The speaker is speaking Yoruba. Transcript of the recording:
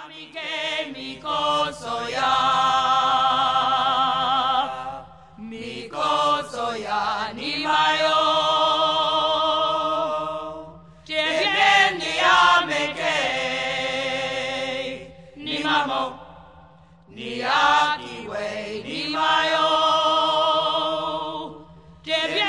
Amike mikosoya, mikosoya ni mayo. Tebye ni ameke, ni mamo, ni akiwe ni mayo. Tebye